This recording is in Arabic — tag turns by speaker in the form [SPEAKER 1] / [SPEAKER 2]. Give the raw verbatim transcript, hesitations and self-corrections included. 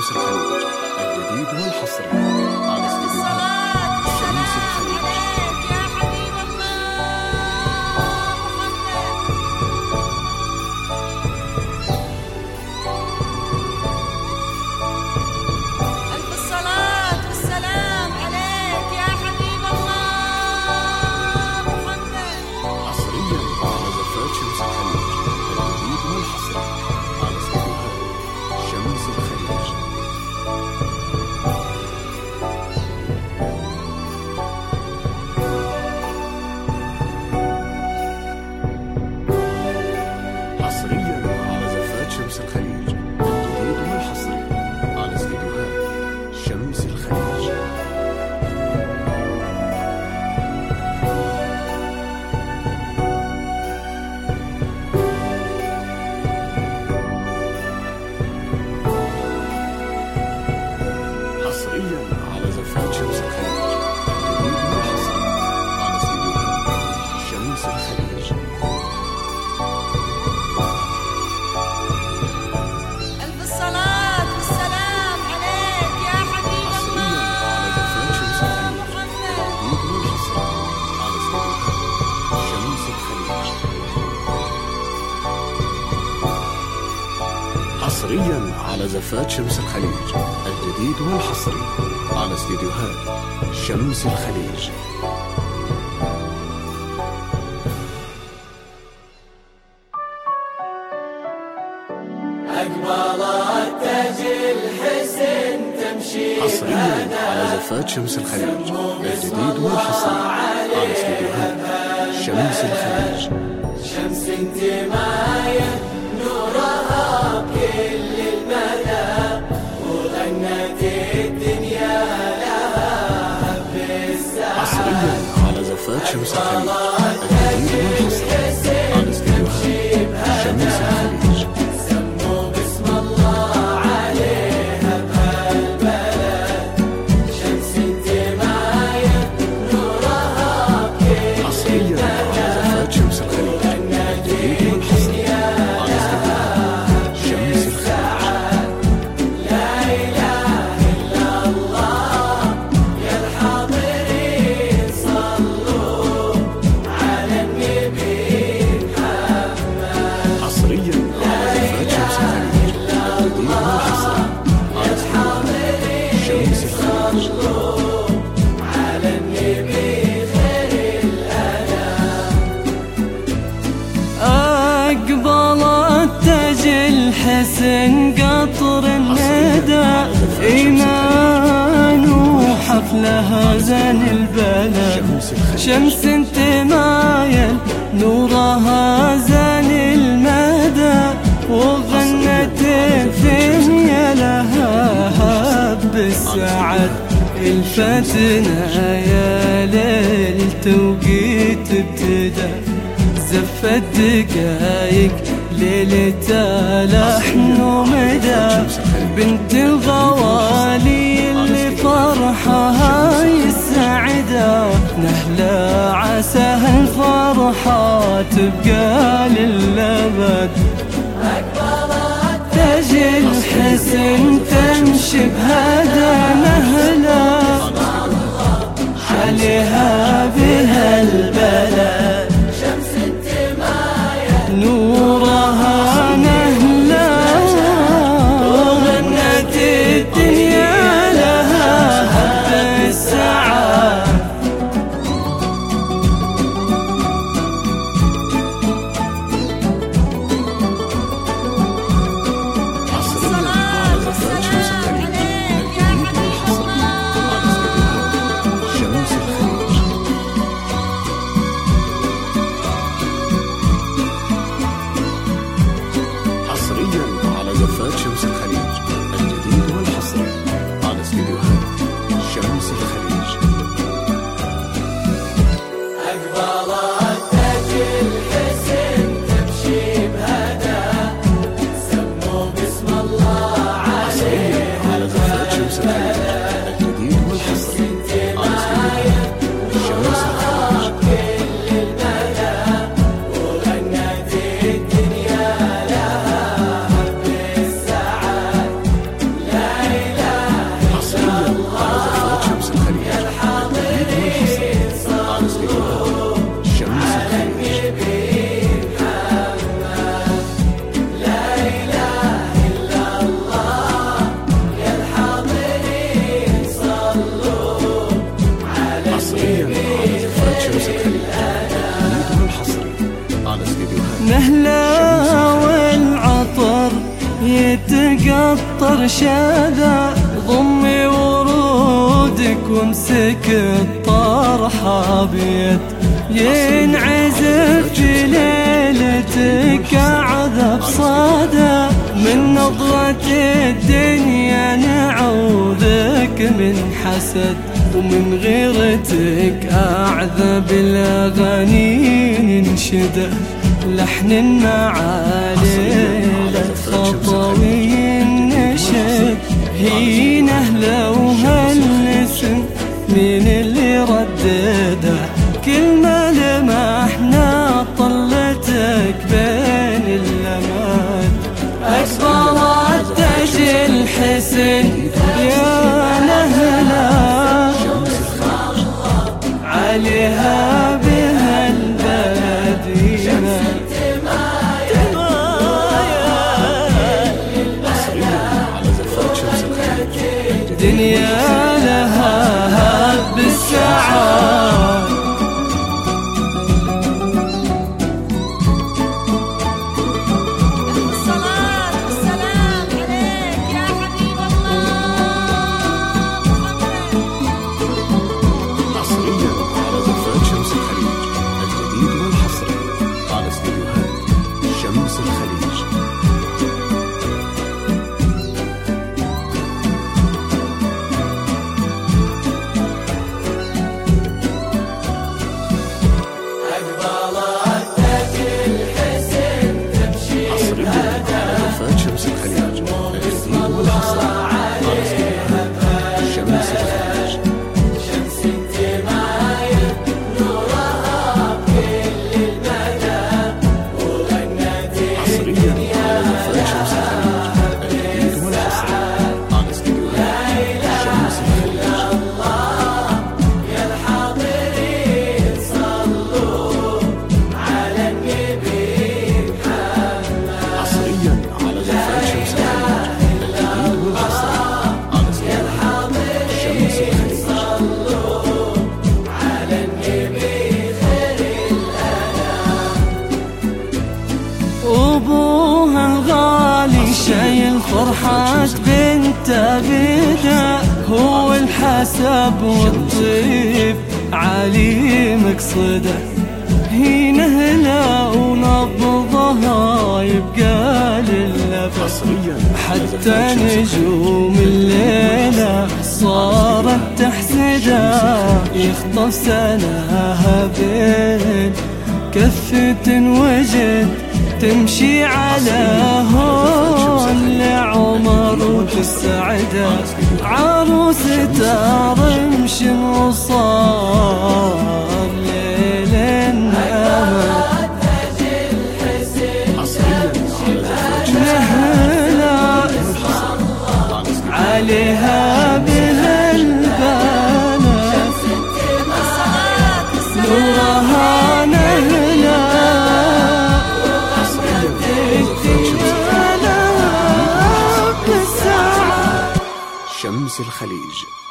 [SPEAKER 1] شمس الخليج الجديد والحصري على استديوهات شمس الخليج.
[SPEAKER 2] ألف الصلاة والسلام عليك يا حبيب الله محمد.
[SPEAKER 1] حصريا على زفات شمس الخليج الجديد والحصري على استديوهات شمس الخليج. حصريا على زفات شمس الخليج الجديد والحصري على استديوهات شمس الخليج. حصريا على زفات شمس الخليج الجديد والحصري على استديوهات شمس الخليج.
[SPEAKER 2] ألف الصلاة والسلام عليك يا حبيب
[SPEAKER 1] حصريا على زفات شمس
[SPEAKER 2] الله
[SPEAKER 1] الخليج
[SPEAKER 2] محمد.
[SPEAKER 1] الجديد والحصري على استديوهات شمس الخليج. حصريا على زفات شمس الخليج الجديد والحصري على استديوهات شمس الخليج.
[SPEAKER 3] أقبلت تاج الحسن تمشي
[SPEAKER 1] حصريا على زفات شمس الخليج الجديد والحصري على استديوهات شمس الخليج.
[SPEAKER 3] شمس انتماية نورها بكل المدى وغنت الدنيا لها بالسعادة.
[SPEAKER 1] حصريا على زفات شمس الخليج الجديد والحصري على استديوهات شمس الخليج.
[SPEAKER 3] سموا باسم الله عليها بهالبلد شمس انتماية نورها بكل
[SPEAKER 1] حصريا على زفات شمس الخليج الجديد والحصري على استديوهات شمس الخليج.
[SPEAKER 3] لا إله إلا الله يا الحاضرين صلوا على النبي محمد.
[SPEAKER 1] حصريا على زفات شمس الخليج الجديد والحصري على استديوهات شمس الخليج.
[SPEAKER 3] على النبي خير
[SPEAKER 4] أقبلت تاج الحسن قطر الندى إيمان وحفلها زين البلد شمس انتمايل نورها زين المدى وغنت الدنيا لها هب السعد الفتنة يا ليل توقيت ابتدى زفت دقايق ليلة لحن ومدى بنت الغوالي اللي فرحها يسعدها نهلا عسى الفرحة تبقى للأبد. تاج الحسن تمشي بهذا نهلا عليها بهالبلد نورها نهلا وغنت الدنيا لها هب السعادة.
[SPEAKER 1] حصريا على زفات شمس الخليج الجديد
[SPEAKER 4] إرشادا. ضمي ورودك وامسك الطرحة بيد ينعزف في ليلتك أعذب صدى. من نظرة الدنيا نعوذك من حسد، ومن غيرتك أعذب الأغاني ننشده. لحن معالي الخطوي النشد، هي نهلة وهالاسم من اللي ردده. كل ما لمحنا طلتك بين اللمات، أكبر تاج الحسن يا نهلة عليها بها البلد دنيا لها هب السعاد.
[SPEAKER 2] الصلاة والسلام عليك يا حبيب الله محمد.
[SPEAKER 1] حصريا على زفات شمس الخليج، الجديد والحصري على استديوهات شمس الخليج. شمس الخليج الجديد والحصري على استديوهات شمس الخليج.
[SPEAKER 3] شمس انت معايا نورها بكل المدى، وغنتي
[SPEAKER 1] حصريا على زفات شمس الخليج الجديد والحصري على استديوهات شمس الخليج.
[SPEAKER 3] يا الحاضرين صلوا على النبي محمد.
[SPEAKER 1] حصريا على زفات شمس الخليج الجديد والحصري على استديوهات شمس الخليج.
[SPEAKER 3] على النبي خير
[SPEAKER 4] أبوها الغالي شايل فرحة بنت بدا، هو الحسب والطيب علي مقصده. هي نهلة ونبضها يبقى للأبد،
[SPEAKER 1] حصريا
[SPEAKER 4] حتى نجوم الليلة صارت تحسده. يخطف سناها بين كفة وجد، تمشي على هون لعمر وتسعده. عروسة رمش وصار ليل النهار،
[SPEAKER 1] حصريا على زفات شمس
[SPEAKER 4] نهلة
[SPEAKER 1] على استديوهات
[SPEAKER 4] عليها بهالبنات
[SPEAKER 2] الصلاة والسلام
[SPEAKER 4] نورها نهلة
[SPEAKER 1] شمس الخليج.